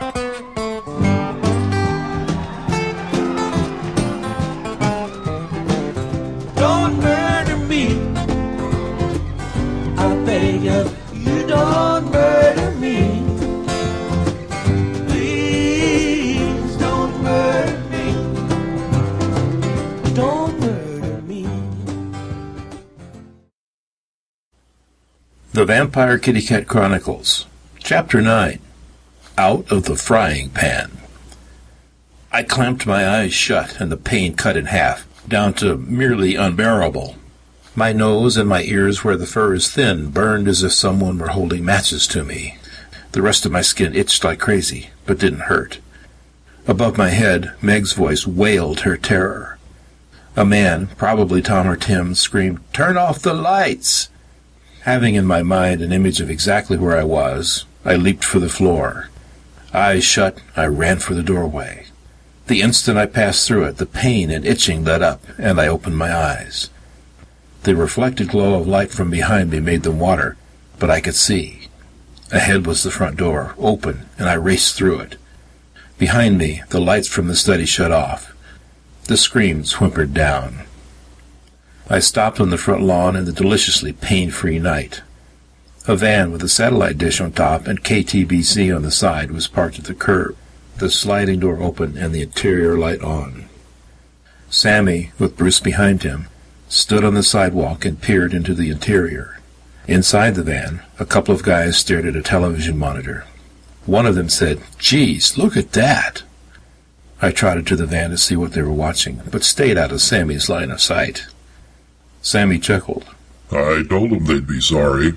Don't murder me, I beg you. You don't murder me. Please don't murder me. Don't murder me. The Vampire Kitty Cat Chronicles, Chapter 9, Out of the Frying Pan. I clamped my eyes shut, and the pain cut in half, down to merely unbearable. My nose and my ears, where the fur is thin, burned as if someone were holding matches to me. The rest of my skin itched like crazy, but didn't hurt. Above my head, Meg's voice wailed her terror. A man, probably Tom or Tim, screamed, "Turn off the lights!" Having in my mind an image of exactly where I was, I leaped for the floor. Eyes shut, I ran for the doorway. The instant I passed through it, the pain and itching let up, and I opened my eyes. The reflected glow of light from behind me made them water, but I could see. Ahead was the front door, open, and I raced through it. Behind me, the lights from the study shut off. The screams whimpered down. I stopped on the front lawn in the deliciously pain-free night. A van with a satellite dish on top and KTBC on the side was parked at the curb, the sliding door open and the interior light on. Sammy, with Bruce behind him, stood on the sidewalk and peered into the interior. Inside the van, a couple of guys stared at a television monitor. One of them said, "Geez, look at that!" I trotted to the van to see what they were watching, but stayed out of Sammy's line of sight. Sammy chuckled. "I told them they'd be sorry."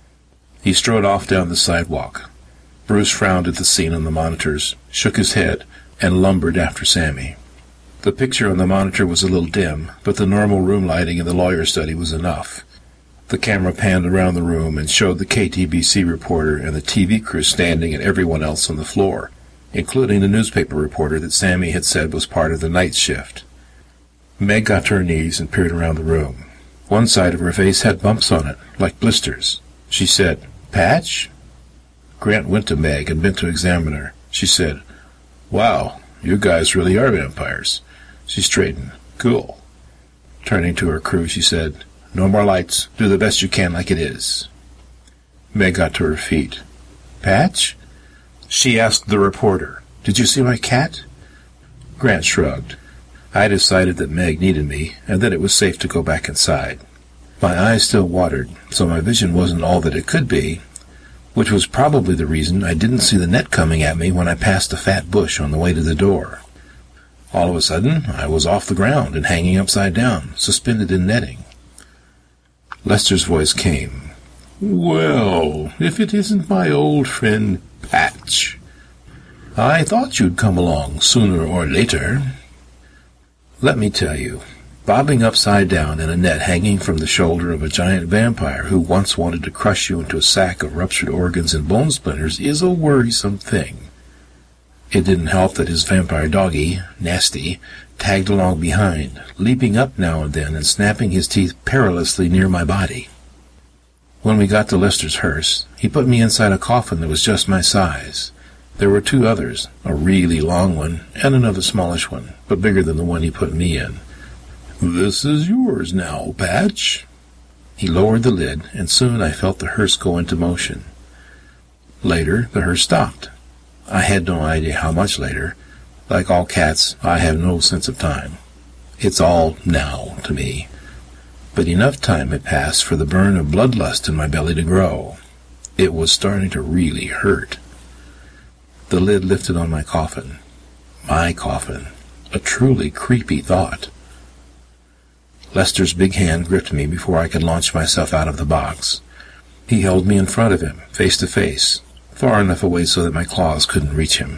He strode off down the sidewalk. Bruce frowned at the scene on the monitors, shook his head, and lumbered after Sammy. The picture on the monitor was a little dim, but the normal room lighting in the lawyer's study was enough. The camera panned around the room and showed the KTBC reporter and the TV crew standing and everyone else on the floor, including the newspaper reporter that Sammy had said was part of the night shift. Meg got to her knees and peered around the room. One side of her face had bumps on it, like blisters. She said, "Patch?" Grant went to Meg and bent to examine her. She said, "Wow, you guys really are vampires." She straightened. "Cool." Turning to her crew, she said, "No more lights. Do the best you can like it is." Meg got to her feet. "Patch?" She asked the reporter, "Did you see my cat?" Grant shrugged. I decided that Meg needed me, and that it was safe to go back inside. My eyes still watered, so my vision wasn't all that it could be, which was probably the reason I didn't see the net coming at me when I passed a fat bush on the way to the door. All of a sudden, I was off the ground and hanging upside down, suspended in netting. Lester's voice came. "Well, if it isn't my old friend Patch. I thought you'd come along sooner or later." Let me tell you, bobbing upside down in a net hanging from the shoulder of a giant vampire who once wanted to crush you into a sack of ruptured organs and bone splinters is a worrisome thing. It didn't help that his vampire doggy, Nasty, tagged along behind, leaping up now and then and snapping his teeth perilously near my body. When we got to Lester's hearse, he put me inside a coffin that was just my size. There were two others, a really long one and another smallish one, but bigger than the one he put me in. "This is yours now, Patch." He lowered the lid, and soon I felt the hearse go into motion. Later, the hearse stopped. I had no idea how much later. Like all cats, I have no sense of time. It's all now to me. But enough time had passed for the burn of bloodlust in my belly to grow. It was starting to really hurt. The lid lifted on my coffin. My coffin. A truly creepy thought. Lester's big hand gripped me before I could launch myself out of the box. He held me in front of him, face to face, far enough away so that my claws couldn't reach him.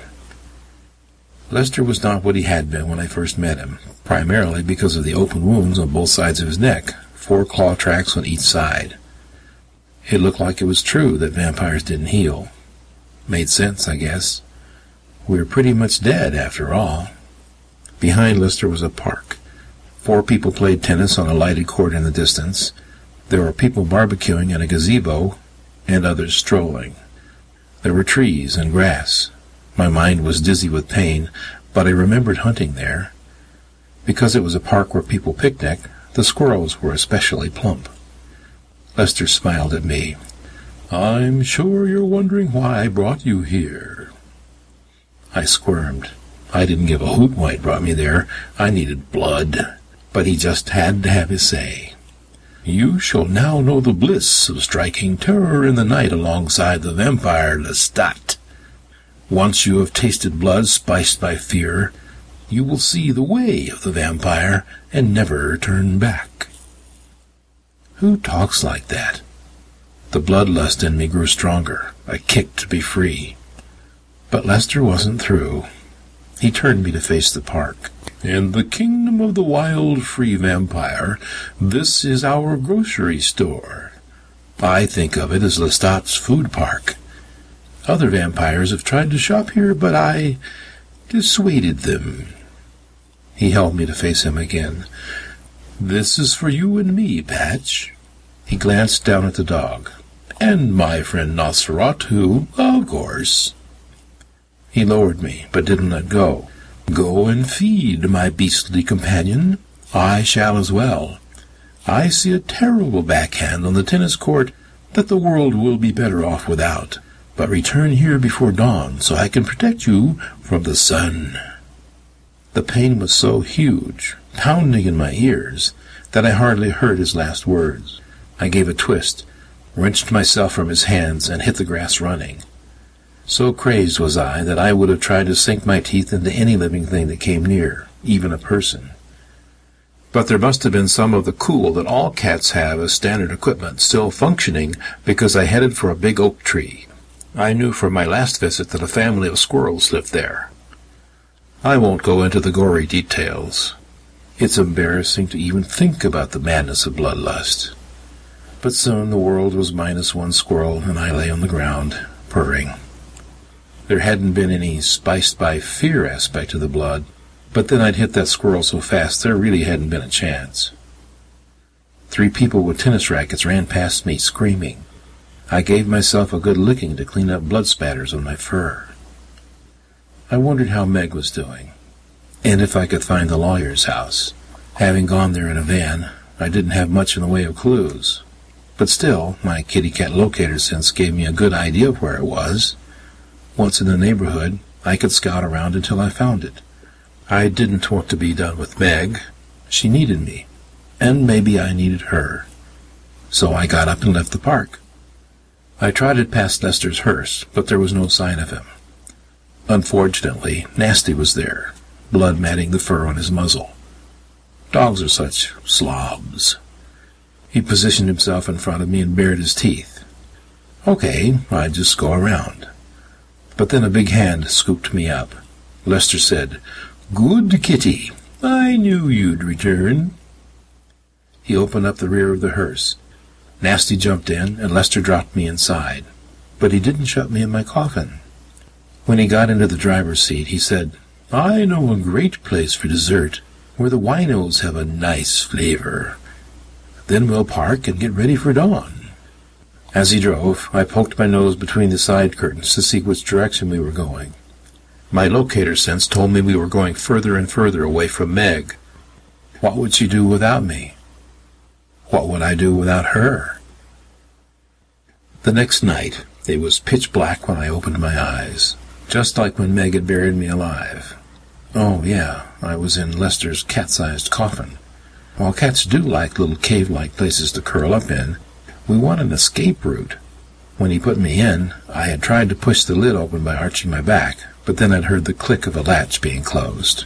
Lester was not what he had been when I first met him, primarily because of the open wounds on both sides of his neck, 4 claw tracks on each side. It looked like it was true that vampires didn't heal. Made sense, I guess. We were pretty much dead, after all. Behind Lester was a park. 4 people played tennis on a lighted court in the distance. There were people barbecuing in a gazebo, and others strolling. There were trees and grass. My mind was dizzy with pain, but I remembered hunting there. Because it was a park where people picnic, the squirrels were especially plump. Lester smiled at me. "I'm sure you're wondering why I brought you here." I squirmed. I didn't give a hoot why he brought me there. I needed blood. But he just had to have his say. "You shall now know the bliss of striking terror in the night alongside the vampire Lestat. Once you have tasted blood spiced by fear, you will see the way of the vampire and never turn back." Who talks like that? The bloodlust in me grew stronger. I kicked to be free. But Lester wasn't through. He turned me to face the park. "In the kingdom of the wild, free vampire, this is our grocery store. I think of it as Lestat's food park. Other vampires have tried to shop here, but I dissuaded them." He held me to face him again. "This is for you and me, Patch." He glanced down at the dog. "And my friend Nosferatu, who, of course." He lowered me, but didn't let go. "Go and feed my beastly companion. I shall as well. I see a terrible backhand on the tennis court that the world will be better off without. But return here before dawn so I can protect you from the sun." The pain was so huge, pounding in my ears, that I hardly heard his last words. I gave a twist, wrenched myself from his hands, and hit the grass running. So crazed was I that I would have tried to sink my teeth into any living thing that came near, even a person. But there must have been some of the cool that all cats have as standard equipment still functioning, because I headed for a big oak tree. I knew from my last visit that a family of squirrels lived there. I won't go into the gory details. It's embarrassing to even think about the madness of bloodlust. But soon the world was minus one squirrel, and I lay on the ground, purring. There hadn't been any spiced by fear aspect of the blood, but then I'd hit that squirrel so fast there really hadn't been a chance. 3 people with tennis rackets ran past me, screaming. I gave myself a good licking to clean up blood spatters on my fur. I wondered how Meg was doing, and if I could find the lawyer's house. Having gone there in a van, I didn't have much in the way of clues. But still, my kitty cat locator sense gave me a good idea of where it was. Once in the neighborhood, I could scout around until I found it. I didn't want to be done with Meg. She needed me, and maybe I needed her. So I got up and left the park. I trotted past Lester's hearse, but there was no sign of him. Unfortunately, Nasty was there, blood matting the fur on his muzzle. Dogs are such slobs. He positioned himself in front of me and bared his teeth. Okay, I'd just go around. But then a big hand scooped me up. Lester said, "Good kitty. I knew you'd return." He opened up the rear of the hearse. Nasty jumped in, and Lester dropped me inside. But he didn't shut me in my coffin. When he got into the driver's seat, he said, "I know a great place for dessert, where the winos have a nice flavor. Then we'll park and get ready for dawn." As he drove, I poked my nose between the side curtains to see which direction we were going. My locator sense told me we were going further and further away from Meg. What would she do without me? What would I do without her? The next night, it was pitch black when I opened my eyes, just like when Meg had buried me alive. Oh, yeah, I was in Lester's cat-sized coffin. While cats do like little cave-like places to curl up in, we want an escape route. When he put me in, I had tried to push the lid open by arching my back, but then I'd heard the click of a latch being closed.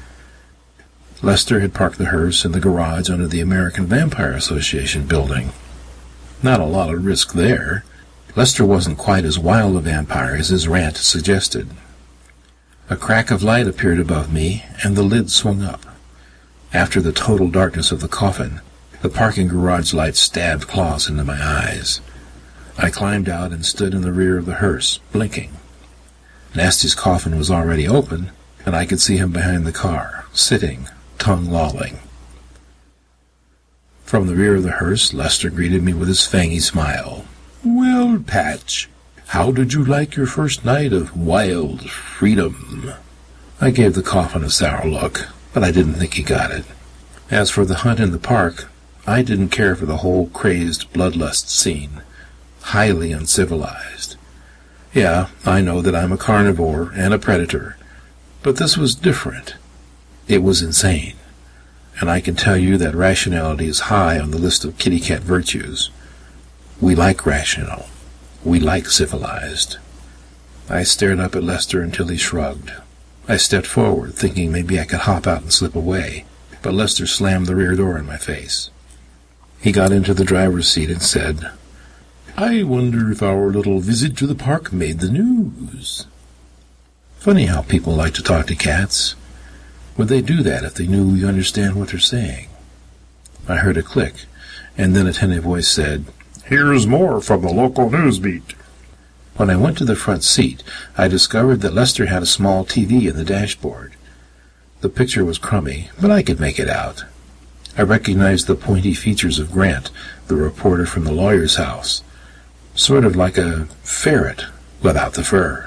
Lester had parked the hearse in the garage under the American Vampire Association building. Not a lot of risk there. Lester wasn't quite as wild a vampire as his rant suggested. A crack of light appeared above me, and the lid swung up. After the total darkness of the coffin, the parking garage light stabbed claws into my eyes. I climbed out and stood in the rear of the hearse, blinking. Nasty's coffin was already open, and I could see him behind the car, sitting, tongue lolling. From the rear of the hearse, Lester greeted me with his fangy smile. "Well, Patch, "How did you like your first night of wild freedom?" I gave the coffin a sour look, but I didn't think he got it. As for the hunt in the park, I didn't care for the whole crazed bloodlust scene. Highly uncivilized. Yeah, I know that I'm a carnivore and a predator, but this was different. It was insane. And I can tell you that rationality is high on the list of kitty cat virtues. We like rational. We like civilized. I stared up at Lester until he shrugged. I stepped forward, thinking maybe I could hop out and slip away, but Lester slammed the rear door in my face. He got into the driver's seat and said, "I wonder if our little visit to the park made the news." Funny how people like to talk to cats. Would they do that if they knew we understand what they're saying? I heard a click, and then a tiny voice said, "Here's more from the local news beat." When I went to the front seat, I discovered that Lester had a small TV in the dashboard. The picture was crummy, but I could make it out. I recognized the pointy features of Grant, the reporter from the lawyer's house. Sort of like a ferret without the fur.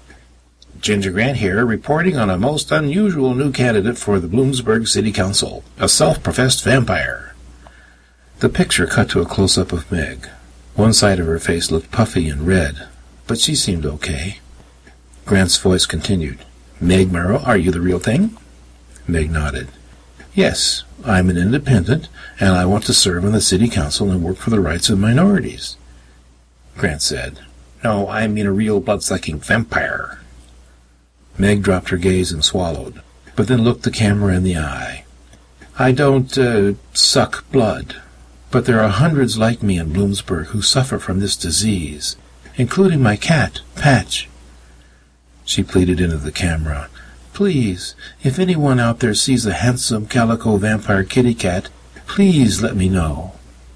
"Ginger Grant here, reporting on a most unusual new candidate for the Bloomsburg City Council, a self-professed vampire." The picture cut to a close-up of Meg. One side of her face looked puffy and red, but she seemed okay. Grant's voice continued, "Meg Merrill, are you the real thing?" Meg nodded. "Yes, I'm an independent, and I want to serve on the city council and work for the rights of minorities." Grant said, "No, I mean a real blood-sucking vampire." Meg dropped her gaze and swallowed, but then looked the camera in the eye. "I don't, suck blood, but there are hundreds like me in Bloomsburg who suffer from this disease, including my cat, Patch." She pleaded into the camera, "Please, if anyone out there sees a handsome calico vampire kitty cat, please let me know."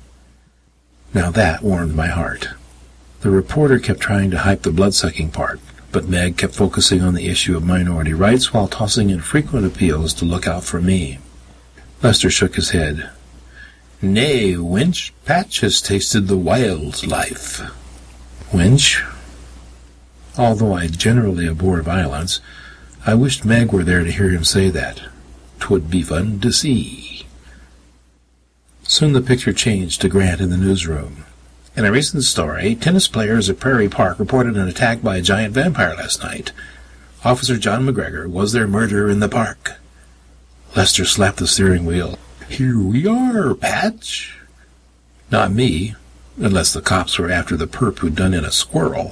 Now that warmed my heart. The reporter kept trying to hype the blood-sucking part, but Meg kept focusing on the issue of minority rights while tossing in frequent appeals to look out for me. Lester shook his head. "Nay, wench, Patch has tasted the wild life." Wench? Although I generally abhor violence, I wished Meg were there to hear him say that. 'Twould be fun to see. Soon the picture changed to Grant in the newsroom. "In a recent story, tennis players at Prairie Park reported an attack by a giant vampire last night. Officer John McGregor was their murderer in the park." Lester slapped the steering wheel. "Here we are, Patch." Not me, unless the cops were after the perp who'd done in a squirrel.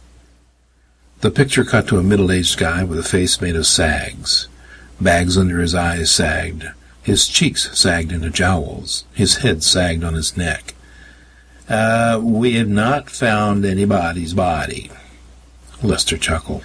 The picture cut to a middle-aged guy with a face made of sags. Bags under his eyes sagged. His cheeks sagged into jowls. His head sagged on his neck. We have not found anybody's body." Lester chuckled.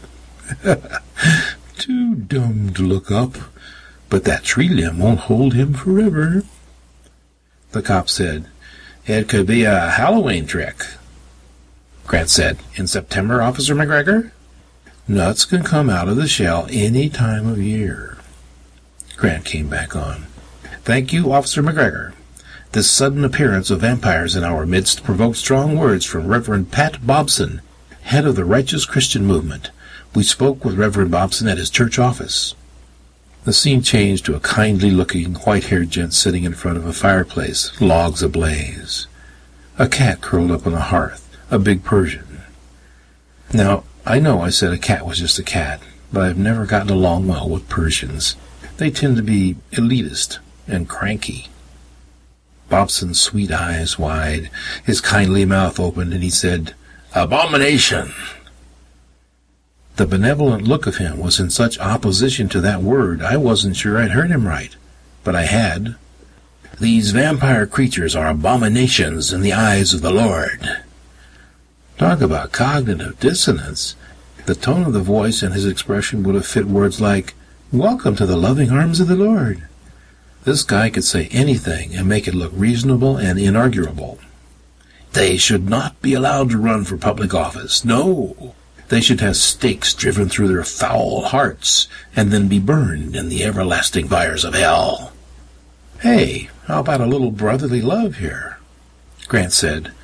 "Too dumb to look up, but that tree limb won't hold him forever." The cop said, "It could be a Halloween trick." Grant said, "In September, Officer McGregor?" "Nuts can come out of the shell any time of year." Grant came back on. "Thank you, Officer McGregor. This sudden appearance of vampires in our midst provoked strong words from Reverend Pat Bobson, head of the Righteous Christian Movement. We spoke with Reverend Bobson at his church office." The scene changed to a kindly-looking, white-haired gent sitting in front of a fireplace, logs ablaze. A cat curled up on the hearth, a big Persian. Now, I know I said a cat was just a cat, but I've never gotten along well with Persians. They tend to be elitist and cranky. Bobson's sweet eyes wide, his kindly mouth opened, and he said, "Abomination!" The benevolent look of him was in such opposition to that word I wasn't sure I'd heard him right, but I had. "These vampire creatures are abominations in the eyes of the Lord." Talk about cognitive dissonance. The tone of the voice and his expression would have fit words like, "Welcome to the loving arms of the Lord." This guy could say anything and make it look reasonable and inarguable. "They should not be allowed to run for public office. No, they should have stakes driven through their foul hearts and then be burned in the everlasting fires of hell." Hey, how about a little brotherly love here? Grant said,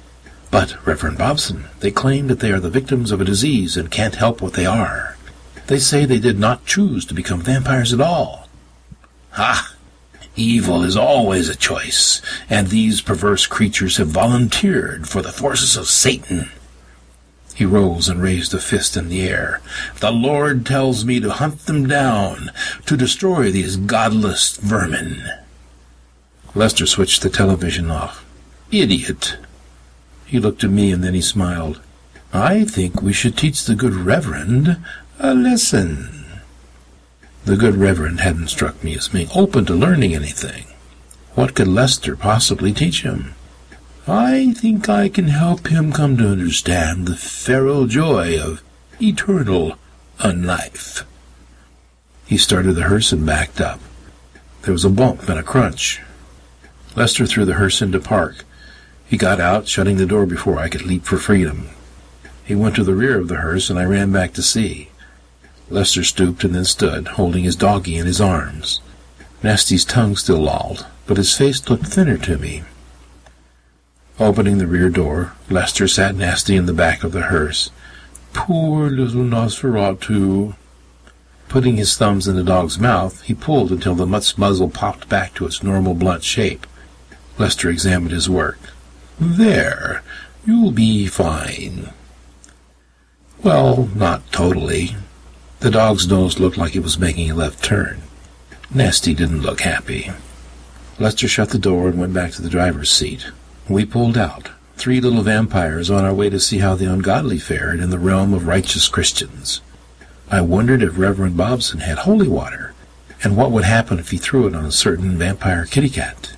But, Reverend Bobson, they claim that they are the victims of a disease and can't help what they are. They say they did not choose to become vampires at all. Ha! Evil is always a choice, and these perverse creatures have volunteered for the forces of Satan. He rose and raised a fist in the air. The Lord tells me to hunt them down, to destroy these godless vermin. Lester switched the television off. Idiot! He looked at me and then he smiled. I think we should teach the good Reverend a lesson. The good Reverend hadn't struck me as being open to learning anything. What could Lester possibly teach him? I think I can help him come to understand the feral joy of eternal unlife. He started the hearse and backed up. There was a bump and a crunch. Lester threw the hearse into park. He got out, shutting the door before I could leap for freedom. He went to the rear of the hearse, and I ran back to see. Lester stooped and then stood, holding his doggie in his arms. Nasty's tongue still lolled, but his face looked thinner to me. Opening the rear door, Lester sat Nasty in the back of the hearse. Poor little Nosferatu. Putting his thumbs in the dog's mouth, he pulled until the mutt's muzzle popped back to its normal blunt shape. Lester examined his work. There, you'll be fine. Well, not totally. The dog's nose looked like it was making a left turn. Nasty didn't look happy. Lester shut the door and went back to the driver's seat. We pulled out, 3 little vampires on our way to see how the ungodly fared in the realm of righteous Christians. I wondered if Reverend Bobson had holy water, and what would happen if he threw it on a certain vampire kitty cat.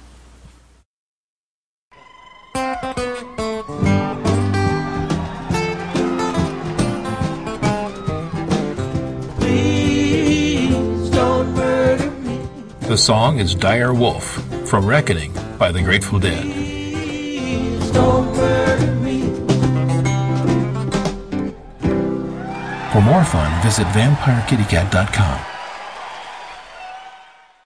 Please don't murder me. The song is Dire Wolf from Reckoning by the Grateful Dead. Please don't murder me. For more fun, visit VampireKittyCat.com.